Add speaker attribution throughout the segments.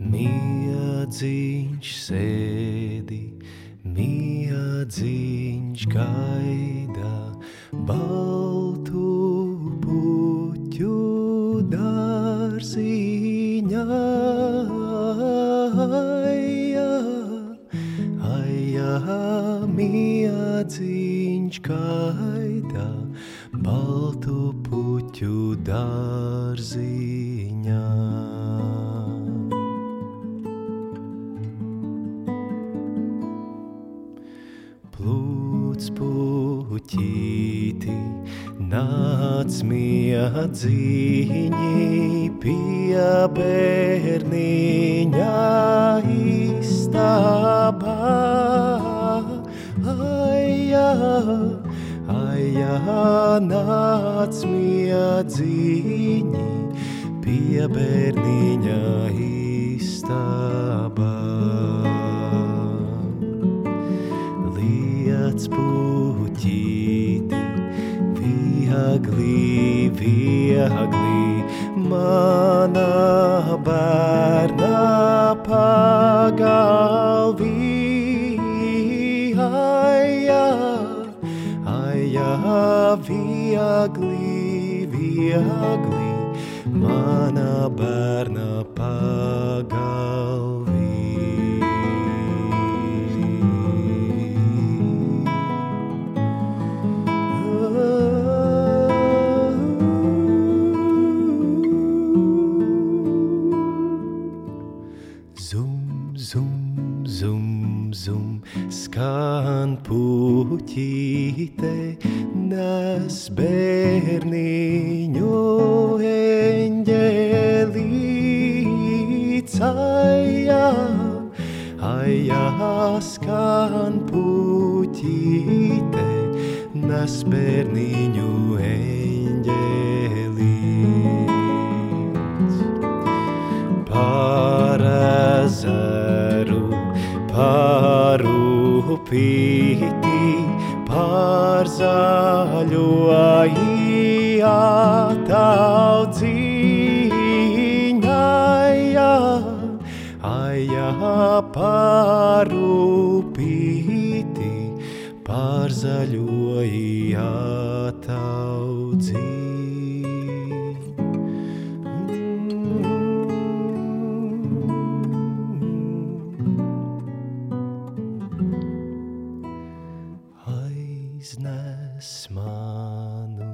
Speaker 1: Miedziņš sēdi, miedziņš gaida, baltu puķu dārziņā. Aja, miedziņš gaida, baltu puķu dārziņā. Plūc puķīti, nāc miedziņi pie bērniņa istabā. Aja, nāc miedziņi pie bērniņa istabā. Liec puķīti, viegli, viegli, mana bērna pagalvī. Aja, viegli, viegli, mana bērna pagalvī. Zum, zum, zum, zum, skan puķīte, nes bērniņu eņģelīts. Aja, skan puķīte, nes bērniņu eņģelīts. Par ezeru, par upīti, par zaļo ietaudziņa. Aja, par upīti, par zaļo ietaudziņa. Aiznes manu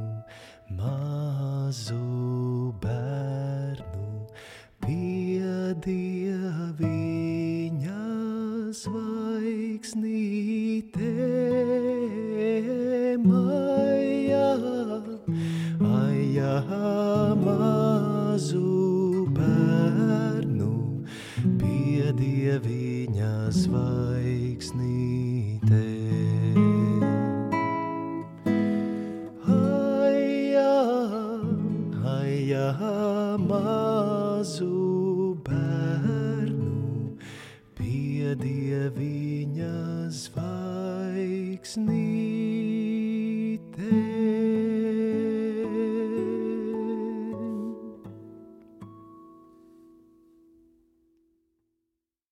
Speaker 1: mazu bērnu pie Dieviņa zvaigznītēm. Aja, mazu bērnu pie Dieviņa zvaigznītēm.